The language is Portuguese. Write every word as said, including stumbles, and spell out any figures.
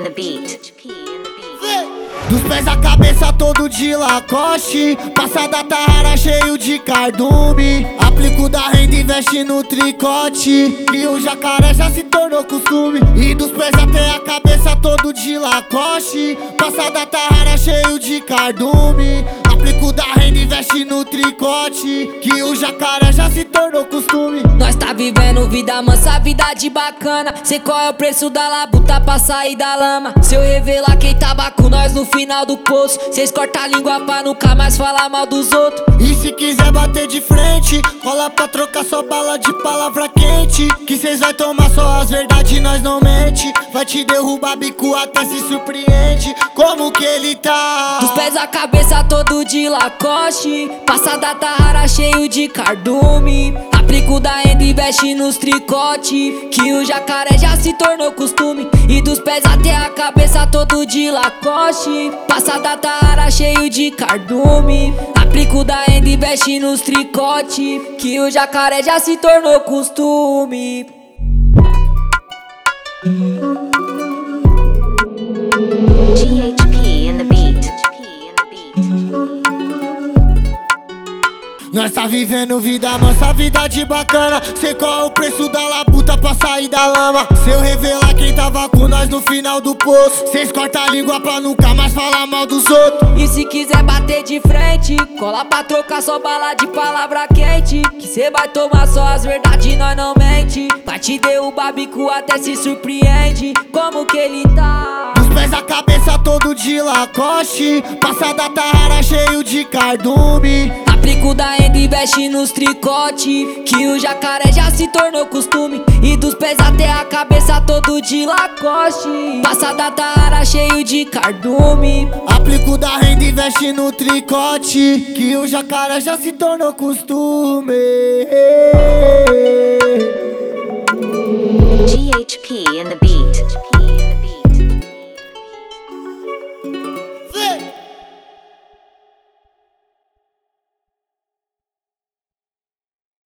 the beat. Dos pés à cabeça todo de Lacoste, passada Tahara cheio de cardume. Aplico da renda e veste no tricote, e o jacaré já se tornou costume. E dos pés até a cabeça todo de Lacoste, passada Tahara cheio de cardume. Aplico da renda e veste no tricote, que o jacaré já se tornou costume. Nós tá vivendo vida mansa, vida de bacana. Sei qual é o preço da labuta pra sair da lama. Se eu revelar quem tava com nós no final do poço, cês corta a língua pra nunca mais falar mal dos outros. E se quiser bater de frente, cola pra trocar só bala de palavra quente, que cês vai tomar só as verdades, nós não mente. Vai te derrubar bico até se surpreende. Como que ele tá? Dos pés à cabeça todo de Lacoste, passada Tahara cheio de cardume. Aplico da renda e veste nos tricote, que o jacaré já se tornou costume. E dos pés até a cabeça todo de Lacoste, passada Tahara cheio de cardume. Aplico da renda e veste nos tricote, que o jacaré já se tornou costume. G H P in the beat. Nós tá vivendo vida mansa, vida de bacana. Sei qual é o preço da labuta pra sair da lama. Se eu revelar quem tava com nós no final do poço, cês corta a língua pra nunca mais falar mal dos outros. E se quiser bater de frente, cola pra trocar só bala de palavra quente, que cê vai tomar só as verdades, nós não mente. Vai te derrubar bico até se surpreende. Como que ele tá? Dos pés à cabeça todo de Lacoste, passada Tahara cheio de cardume. Aplico da renda e veste nos tricote, que o jacaré já se tornou costume. E dos pés até a cabeça todo de Lacoste, passada Tahara cheio de cardume. Aplico da renda e veste no tricote, que o jacaré já se tornou costume. G H P in the beat.